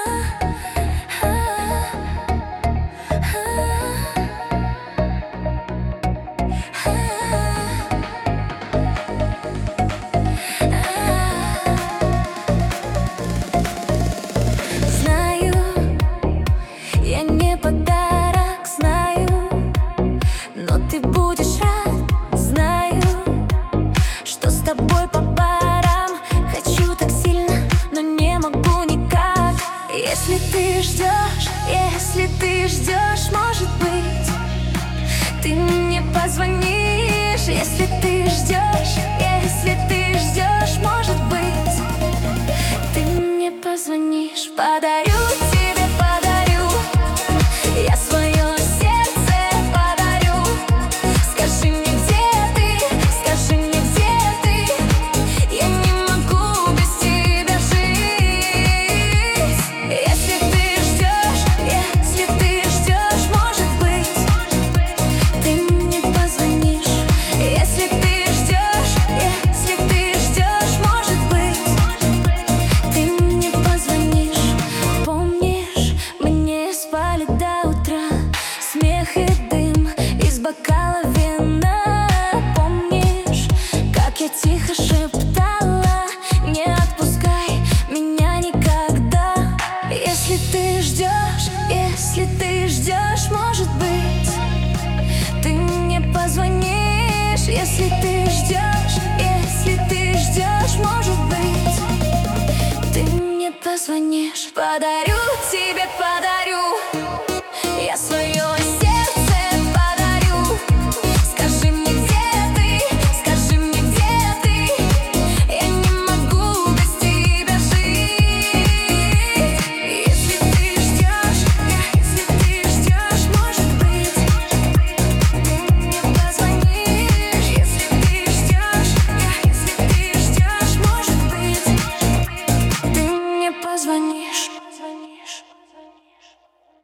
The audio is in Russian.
Знаю, я не подарок, знаю, но ты будешь рад. Знаю, что с тобой по парам. Хочу так сильно, но не могу никак. Если ты ждешь, может быть, ты мне позвонишь. Если ты ждешь, может быть, ты мне позвонишь. Подарю тебе, подарю я свое сердце, подарю. Скажи мне, где ты, я не могу без тебя жить. Если ты ждешь, может быть, ты мне позвонишь. Если ты ждешь, может быть, ты мне позвонишь. Помнишь, мы не спали до утра, смех и дым из бокала вина. Помнишь, как я тихо шептала: не отпускай меня никогда. Если ты ждешь, может быть, ты мне позвонишь. Если ты ждешь, может быть, ты мне позвонишь. Подарю тебе, подарю